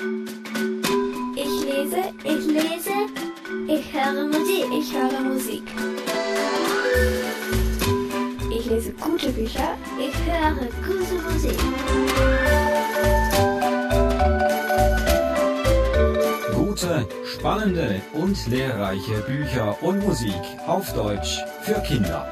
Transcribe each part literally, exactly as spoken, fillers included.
Ich lese, ich lese, ich höre Musik, ich höre Musik. Ich lese gute Bücher, ich höre gute Musik. Gute, spannende und lehrreiche Bücher und Musik auf Deutsch für Kinder.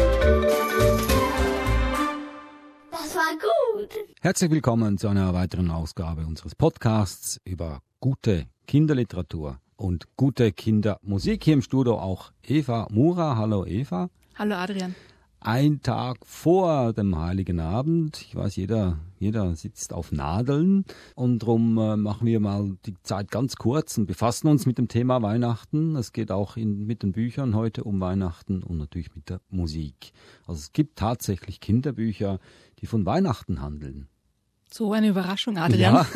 Das war gut. Herzlich willkommen zu einer weiteren Ausgabe unseres Podcasts über gute Kinderliteratur und gute Kindermusik. Hier im Studio auch Eva Mura. Hallo Eva. Hallo Adrian. Ein Tag vor dem Heiligen Abend. Ich weiß, jeder, jeder sitzt auf Nadeln und darum äh, machen wir mal die Zeit ganz kurz und befassen uns mit dem Thema Weihnachten. Es geht auch in, mit den Büchern heute um Weihnachten und natürlich mit der Musik. Also es gibt tatsächlich Kinderbücher, die von Weihnachten handeln. So eine Überraschung, Adrian. Ja,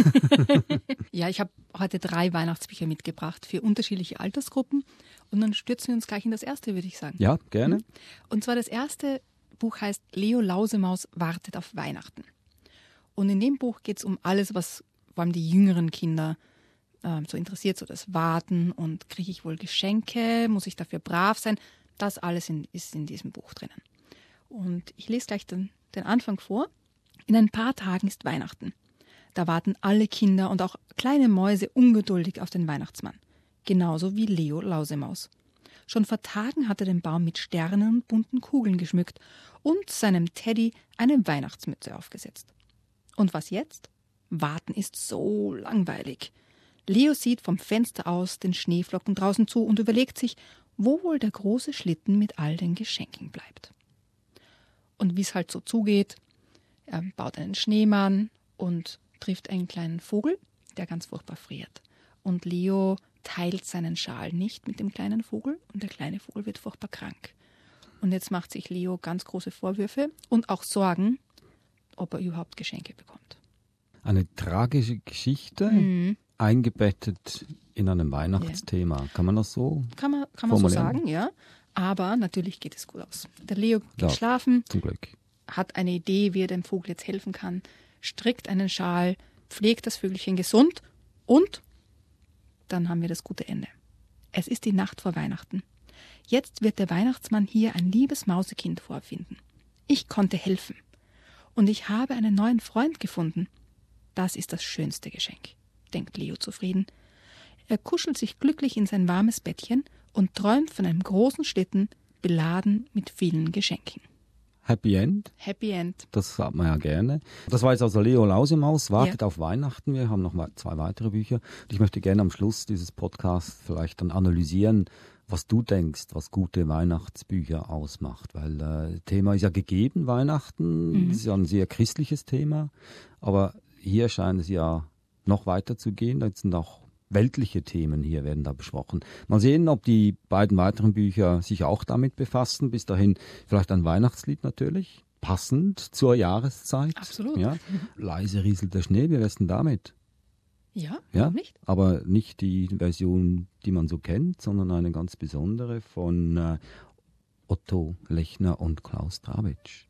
ja, ich habe heute drei Weihnachtsbücher mitgebracht für unterschiedliche Altersgruppen. Und dann stürzen wir uns gleich in das erste, würde ich sagen. ja gerne. Und zwar das erste Buch heißt Leo Lausemaus wartet auf Weihnachten. Und in dem Buch geht es um alles, was vor allem die jüngeren Kinder äh, so interessiert, so das Warten und kriege ich wohl Geschenke, muss ich dafür brav sein. Das alles in, ist in diesem Buch drinnen. Und ich lese gleich den, den Anfang vor. In ein paar Tagen ist Weihnachten. Da warten alle Kinder und auch kleine Mäuse ungeduldig auf den Weihnachtsmann. Genauso wie Leo Lausemaus. Schon vor Tagen hat er den Baum mit Sternen und bunten Kugeln geschmückt und seinem Teddy eine Weihnachtsmütze aufgesetzt. Und was jetzt? Warten ist so langweilig. Leo sieht vom Fenster aus den Schneeflocken draußen zu und überlegt sich, wo wohl der große Schlitten mit all den Geschenken bleibt. Und wie es halt so zugeht, er baut einen Schneemann und trifft einen kleinen Vogel, der ganz furchtbar friert. Und Leo teilt seinen Schal nicht mit dem kleinen Vogel und der kleine Vogel wird furchtbar krank. Und jetzt macht sich Leo ganz große Vorwürfe und auch Sorgen, ob er überhaupt Geschenke bekommt. Eine tragische Geschichte, Mhm. eingebettet in einem Weihnachtsthema. Kann man das so? Kann man, kann man so Formulieren. sagen, ja. Aber natürlich geht es gut aus. Der Leo geht Ja. schlafen, Zum Glück. hat eine Idee, wie er dem Vogel jetzt helfen kann, strickt einen Schal, pflegt das Vögelchen gesund und dann haben wir das gute Ende. Es ist die Nacht vor Weihnachten. Jetzt wird der Weihnachtsmann hier ein liebes Mausekind vorfinden. Ich konnte helfen. Und ich habe einen neuen Freund gefunden. Das ist das schönste Geschenk, denkt Leo zufrieden. Er kuschelt sich glücklich in sein warmes Bettchen und träumt von einem großen Schlitten, beladen mit vielen Geschenken. Happy End. Happy End. Das sagt man ja gerne. Das war jetzt also Leo Lausemaus, wartet ja. auf Weihnachten. Wir haben noch mal zwei weitere Bücher. Und ich möchte gerne am Schluss dieses Podcasts vielleicht dann analysieren, was du denkst, was gute Weihnachtsbücher ausmacht. Weil äh, Thema ist ja gegeben, Weihnachten. Mhm. Das ist ja ein sehr christliches Thema. Aber hier scheint es ja noch weiter zu gehen. Da sind auch weltliche Themen hier werden da besprochen. Mal sehen, ob die beiden weiteren Bücher sich auch damit befassen. Bis dahin vielleicht ein Weihnachtslied natürlich, passend zur Jahreszeit. Absolut. Ja. Leise rieselt der Schnee, wie wär's denn damit? Ja, Ja, warum nicht? aber nicht die Version, die man so kennt, sondern eine ganz besondere von äh, Otto Lechner und Klaus Trawitsch.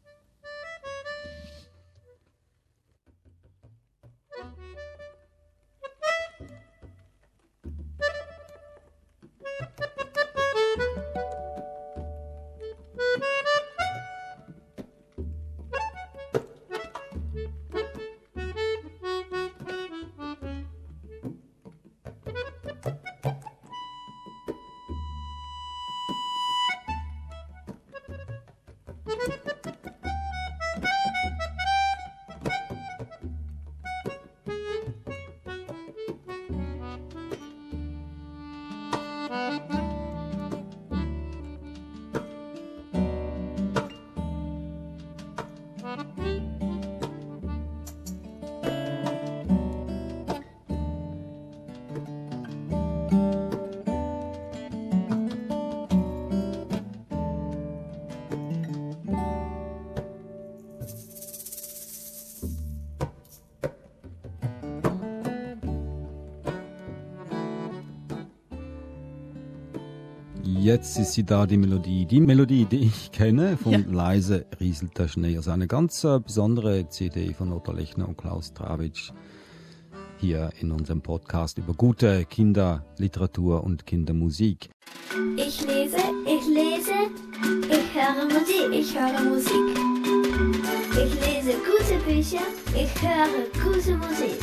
Jetzt ist sie da, die Melodie. Die Melodie, die ich kenne, von Ja. Leise rieselt der Schnee. Also eine ganz äh, besondere C D von Otto Lechner und Klaus Trawitsch. hier in unserem Podcast über gute Kinderliteratur und Kindermusik. Ich lese, ich lese, ich höre Musik, ich höre Musik. Ich lese gute Bücher, ich höre gute Musik.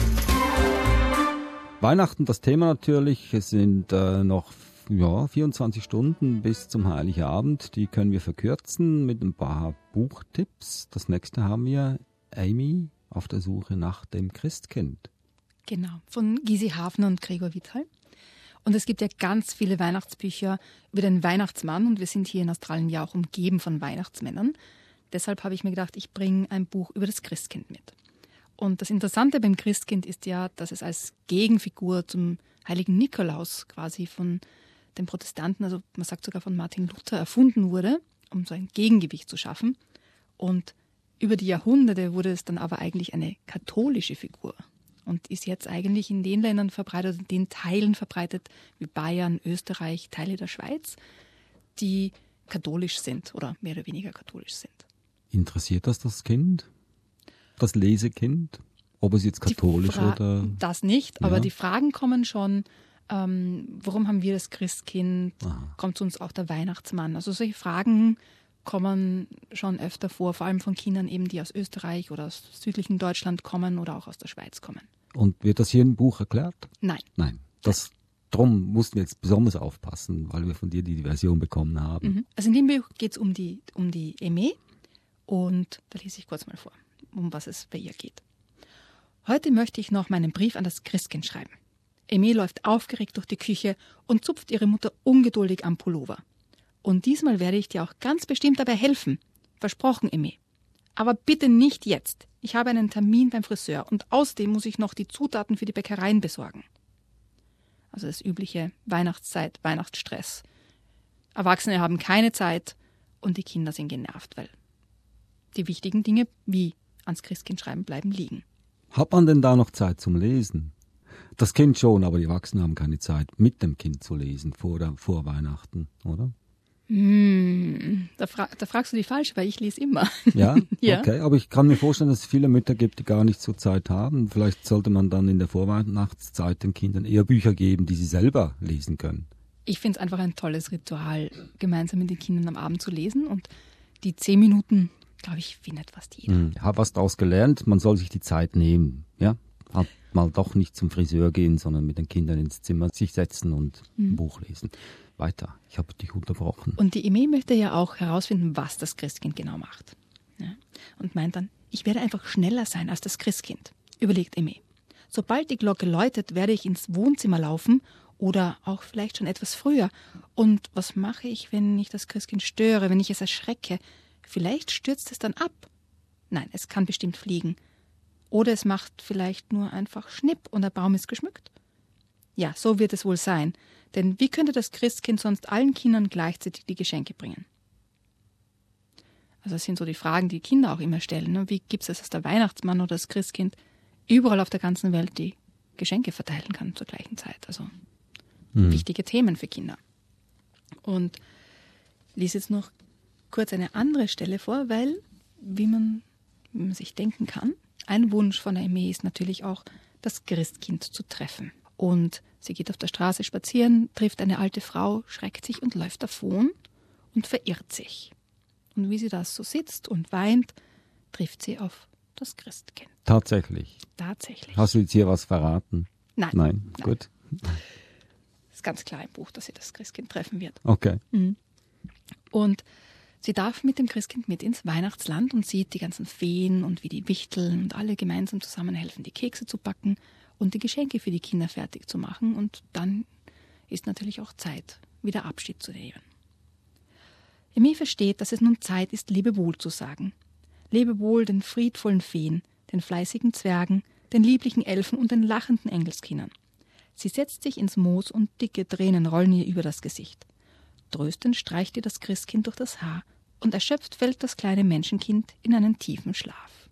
Weihnachten, das Thema natürlich. Es sind äh, noch ja, vierundzwanzig Stunden bis zum Heiligabend. Die können wir verkürzen mit ein paar Buchtipps. Das nächste haben wir Amy auf der Suche nach dem Christkind. Genau, von Gysi Hafner und Gregor Witthal. Und es gibt ja ganz viele Weihnachtsbücher über den Weihnachtsmann und wir sind hier in Australien ja auch umgeben von Weihnachtsmännern. Deshalb habe ich mir gedacht, ich bringe ein Buch über das Christkind mit. Und das Interessante beim Christkind ist ja, dass es als Gegenfigur zum heiligen Nikolaus quasi von den Protestanten, also man sagt sogar von Martin Luther, erfunden wurde, um so ein Gegengewicht zu schaffen. Und über die Jahrhunderte wurde es dann aber eigentlich eine katholische Figur und ist jetzt eigentlich in den Ländern verbreitet, in den Teilen verbreitet, wie Bayern, Österreich, Teile der Schweiz, die katholisch sind oder mehr oder weniger katholisch sind. Interessiert das das Kind? Das Lesekind? Ob es jetzt katholisch Fra- oder... Das nicht, aber Ja. die Fragen kommen schon, ähm, warum haben wir das Christkind? Aha. Kommt zu uns auch der Weihnachtsmann? Also solche Fragen kommen schon öfter vor, vor allem von Kindern eben, die aus Österreich oder aus südlichen Deutschland kommen oder auch aus der Schweiz kommen. Und wird das hier im Buch erklärt? Nein. Nein. Das, drum mussten wir jetzt besonders aufpassen, weil wir von dir die Version bekommen haben. Mhm. Also in dem Buch geht es um die, um die Aimee und da lese ich kurz mal vor, um was es bei ihr geht. Heute möchte ich noch meinen Brief an das Christkind schreiben. Aimee läuft aufgeregt durch die Küche und zupft ihre Mutter ungeduldig am Pullover. Und diesmal werde ich dir auch ganz bestimmt dabei helfen. Versprochen, Aimee. Aber bitte nicht jetzt. Ich habe einen Termin beim Friseur und außerdem muss ich noch die Zutaten für die Bäckereien besorgen. Also das übliche Weihnachtszeit, Weihnachtsstress. Erwachsene haben keine Zeit und die Kinder sind genervt, weil die wichtigen Dinge wie ans Christkind schreiben bleiben liegen. Hat man denn da noch Zeit zum Lesen? Das Kind schon, aber die Erwachsenen haben keine Zeit, mit dem Kind zu lesen vor, der, vor Weihnachten, oder? Hm, da, fra- da fragst du die falsch, weil ich lese immer. Ja? Ja. Okay, aber ich kann mir vorstellen, dass es viele Mütter gibt, die gar nicht so Zeit haben. Vielleicht sollte man dann in der Vorweihnachtszeit den Kindern eher Bücher geben, die sie selber lesen können. Ich finde es einfach ein tolles Ritual, gemeinsam mit den Kindern am Abend zu lesen. Und die zehn Minuten, glaube ich, findet fast jeder. Hm. Ich habe was daraus gelernt, man soll sich die Zeit nehmen. Ja? Halt mal doch nicht zum Friseur gehen, sondern mit den Kindern ins Zimmer sich setzen und ein Buch lesen. Weiter, ich habe dich unterbrochen. Und die Aimee möchte ja auch herausfinden, was das Christkind genau macht. Ja? Und meint dann, ich werde einfach schneller sein als das Christkind, überlegt Aimee. Sobald die Glocke läutet, werde ich ins Wohnzimmer laufen oder auch vielleicht schon etwas früher. Und was mache ich, wenn ich das Christkind störe, wenn ich es erschrecke? Vielleicht stürzt es dann ab. Nein, es kann bestimmt fliegen. Oder es macht vielleicht nur einfach Schnipp und der Baum ist geschmückt. Ja, so wird es wohl sein. Denn wie könnte das Christkind sonst allen Kindern gleichzeitig die Geschenke bringen? Also das sind so die Fragen, die Kinder auch immer stellen. Ne? Wie gibt es das, dass der Weihnachtsmann oder das Christkind überall auf der ganzen Welt die Geschenke verteilen kann zur gleichen Zeit? Also Mhm. wichtige Themen für Kinder. Und ich lese jetzt noch kurz eine andere Stelle vor, weil, wie man, wie man sich denken kann, ein Wunsch von der Aimee ist natürlich auch, das Christkind zu treffen. Und sie geht auf der Straße spazieren, trifft eine alte Frau, schreckt sich und läuft davon und verirrt sich. Und wie sie das so sitzt und weint, trifft sie auf das Christkind. Tatsächlich. Tatsächlich. Hast du jetzt hier was verraten? Nein. Nein, Nein. gut. Es ist ganz klar im Buch, dass sie das Christkind treffen wird. Okay. Und sie darf mit dem Christkind mit ins Weihnachtsland und sieht die ganzen Feen und wie die wichteln und alle gemeinsam zusammen helfen, die Kekse zu backen und die Geschenke für die Kinder fertig zu machen. Und dann ist natürlich auch Zeit, wieder Abschied zu nehmen. Aimee versteht, dass es nun Zeit ist, Lebewohl zu sagen. Lebewohl den friedvollen Feen, den fleißigen Zwergen, den lieblichen Elfen und den lachenden Engelskindern. Sie setzt sich ins Moos und dicke Tränen rollen ihr über das Gesicht. Tröstend streicht ihr das Christkind durch das Haar und erschöpft fällt das kleine Menschenkind in einen tiefen Schlaf.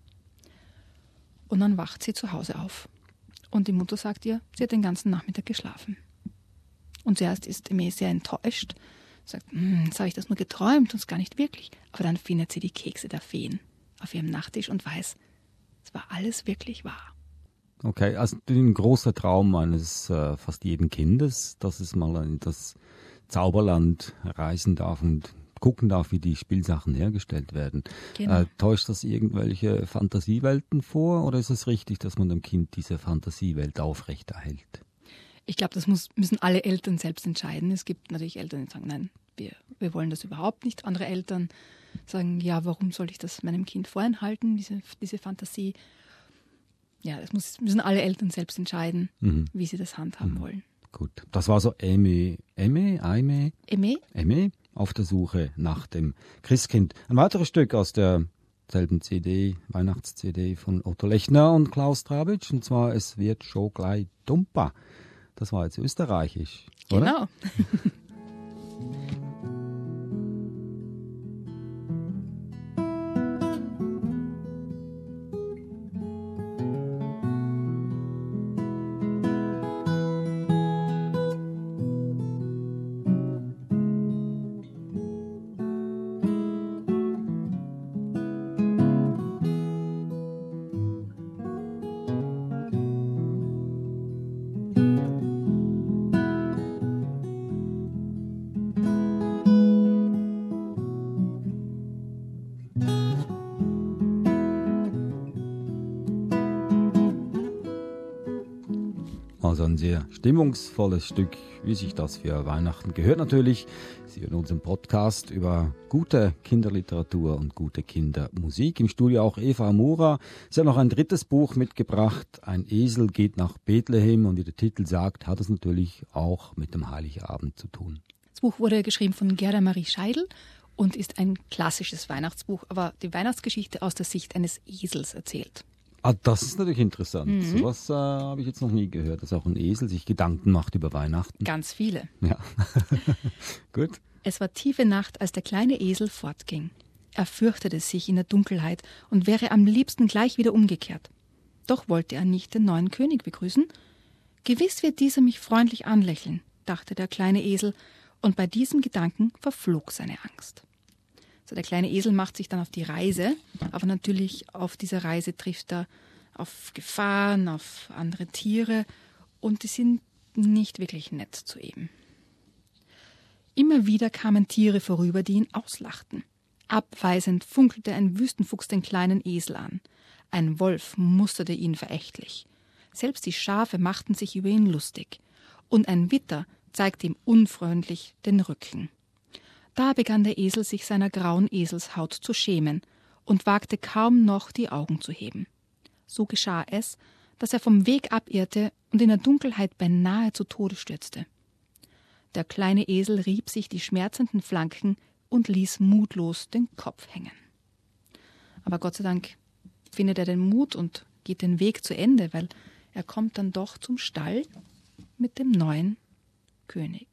Und dann wacht sie zu Hause auf. Und die Mutter sagt ihr, sie hat den ganzen Nachmittag geschlafen. Und zuerst ist Aimee sehr enttäuscht, sagt, jetzt habe ich das nur geträumt und es gar nicht wirklich. Aber dann findet sie die Kekse der Feen auf ihrem Nachttisch und weiß, es war alles wirklich wahr. Okay, also ein großer Traum eines äh, fast jeden Kindes, dass es mal in das Zauberland reisen darf und gucken darf, wie die Spielsachen hergestellt werden. Genau. Äh, täuscht das irgendwelche Fantasiewelten vor oder ist es richtig, dass man dem Kind diese Fantasiewelt aufrechterhält? Ich glaube, das muss, müssen alle Eltern selbst entscheiden. Es gibt natürlich Eltern, die sagen, nein, wir, wir wollen das überhaupt nicht. Andere Eltern sagen, ja, warum soll ich das meinem Kind vorenthalten, diese, diese Fantasie? Ja, das muss, müssen alle Eltern selbst entscheiden, mhm. wie sie das handhaben mhm. wollen. Gut, das war so Eme, Eme, Aime, Eme, Eme auf der Suche nach dem Christkind. Ein weiteres Stück aus derselben C D, Weihnachts-C D von Otto Lechner und Klaus Trabitsch, und zwar Es wird schon gleich dumpa. Das war jetzt österreichisch, oder? Genau. Also ein sehr stimmungsvolles Stück, wie sich das für Weihnachten gehört natürlich. Sie hören unseren Podcast über gute Kinderliteratur und gute Kindermusik. Im Studio auch Eva Amura. Sie hat noch ein drittes Buch mitgebracht. Ein Esel geht nach Bethlehem. Und wie der Titel sagt, hat es natürlich auch mit dem Heiligabend zu tun. Das Buch wurde geschrieben von Gerda Marie Scheidel und ist ein klassisches Weihnachtsbuch, aber die Weihnachtsgeschichte aus der Sicht eines Esels erzählt. Ah, das ist natürlich interessant. Mhm. So was äh, habe ich jetzt noch nie gehört, dass auch ein Esel sich Gedanken macht über Weihnachten. Ganz viele. Ja, gut. Es war tiefe Nacht, als der kleine Esel fortging. Er fürchtete sich in der Dunkelheit und wäre am liebsten gleich wieder umgekehrt. Doch wollte er nicht den neuen König begrüßen. Gewiss wird dieser mich freundlich anlächeln, dachte der kleine Esel, und bei diesem Gedanken verflog seine Angst. So, der kleine Esel macht sich dann auf die Reise, aber natürlich auf dieser Reise trifft er auf Gefahren, auf andere Tiere und die sind nicht wirklich nett zu ihm. Immer wieder kamen Tiere vorüber, die ihn auslachten. Abweisend funkelte ein Wüstenfuchs den kleinen Esel an. Ein Wolf musterte ihn verächtlich. Selbst die Schafe machten sich über ihn lustig. Und ein Witter zeigte ihm unfreundlich den Rücken. Da begann der Esel sich seiner grauen Eselshaut zu schämen und wagte kaum noch die Augen zu heben. So geschah es, dass er vom Weg abirrte und in der Dunkelheit beinahe zu Tode stürzte. Der kleine Esel rieb sich die schmerzenden Flanken und ließ mutlos den Kopf hängen. Aber Gott sei Dank findet er den Mut und geht den Weg zu Ende, weil er kommt dann doch zum Stall mit dem neuen König.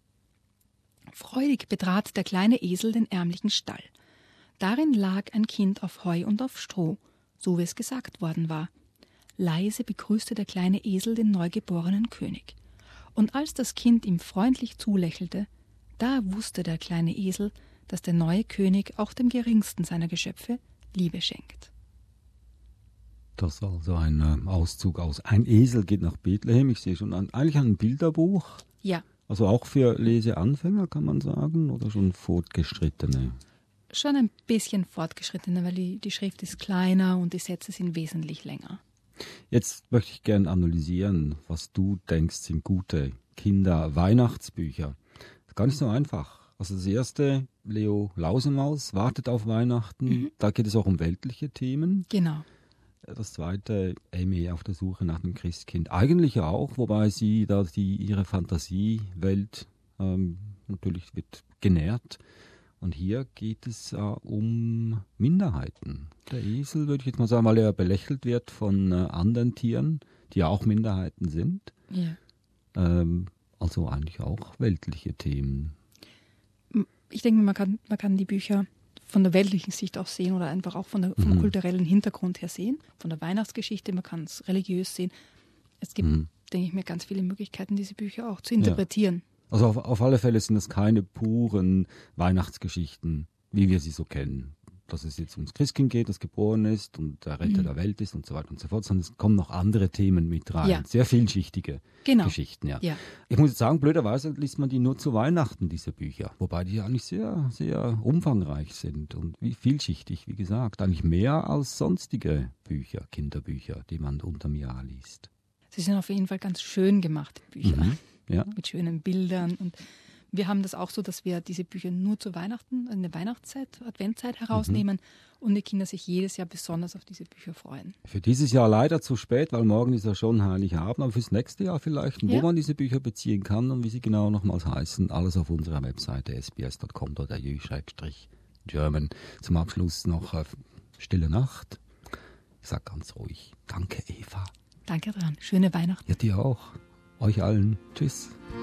Freudig betrat der kleine Esel den ärmlichen Stall. Darin lag ein Kind auf Heu und auf Stroh, so wie es gesagt worden war. Leise begrüßte der kleine Esel den neugeborenen König. Und als das Kind ihm freundlich zulächelte, da wusste der kleine Esel, dass der neue König auch dem geringsten seiner Geschöpfe Liebe schenkt. Das war also ein äh, Auszug aus Ein Esel geht nach Bethlehem. Ich sehe schon ein, eigentlich ein Bilderbuch. Ja. Also auch für Leseanfänger, kann man sagen, oder schon Fortgeschrittene? Schon ein bisschen Fortgeschrittene, weil die, die Schrift ist kleiner und die Sätze sind wesentlich länger. Jetzt möchte ich gerne analysieren, was du denkst, sind gute Kinder-Weihnachtsbücher. Gar nicht so einfach. Also das erste, Leo Lausemaus, wartet auf Weihnachten. Mhm. Da geht es auch um weltliche Themen. Genau. Das zweite, Amy auf der Suche nach dem Christkind. Eigentlich auch, wobei sie da die ihre Fantasiewelt ähm, natürlich wird genährt. Und hier geht es äh, um Minderheiten. Der Esel, würde ich jetzt mal sagen, weil er belächelt wird von äh, anderen Tieren, die ja auch Minderheiten sind. Ja. Ähm, also eigentlich auch weltliche Themen. Ich denke, man kann, man kann die Bücher von der weltlichen Sicht auch sehen oder einfach auch von der, vom mhm. kulturellen Hintergrund her sehen, von der Weihnachtsgeschichte, man kann es religiös sehen. Es gibt, mhm. denke ich mir, ganz viele Möglichkeiten, diese Bücher auch zu interpretieren. Ja. Also auf, auf alle Fälle sind es keine puren Weihnachtsgeschichten, wie wir sie so kennen. dass es jetzt ums Christkind geht, das geboren ist und der Retter Mhm. der Welt ist und so weiter und so fort, sondern es kommen noch andere Themen mit rein. Ja. Sehr vielschichtige Genau. Geschichten, ja. Ja. Ich muss jetzt sagen, blöderweise liest man die nur zu Weihnachten, diese Bücher. Wobei die eigentlich sehr, sehr umfangreich sind und wie vielschichtig, wie gesagt. Eigentlich mehr als sonstige Bücher, Kinderbücher, die man unterm Jahr liest. Sie sind auf jeden Fall ganz schön gemacht, die Bücher. Mhm. Ja. Mit schönen Bildern. Und wir haben das auch so, dass wir diese Bücher nur zu Weihnachten, in der Weihnachtszeit, Adventzeit herausnehmen und die Kinder sich jedes Jahr besonders auf diese Bücher freuen. Für dieses Jahr leider zu spät, weil morgen ist ja schon Heiligabend, aber fürs nächste Jahr vielleicht, wo Ja. man diese Bücher beziehen kann und wie sie genau nochmals heißen, alles auf unserer Webseite s b s dot com dot a u slash German. Zum Abschluss noch äh, Stille Nacht. Ich sag ganz ruhig, danke Eva. Danke dran. Schöne Weihnachten. Ja, dir auch. Euch allen. Tschüss.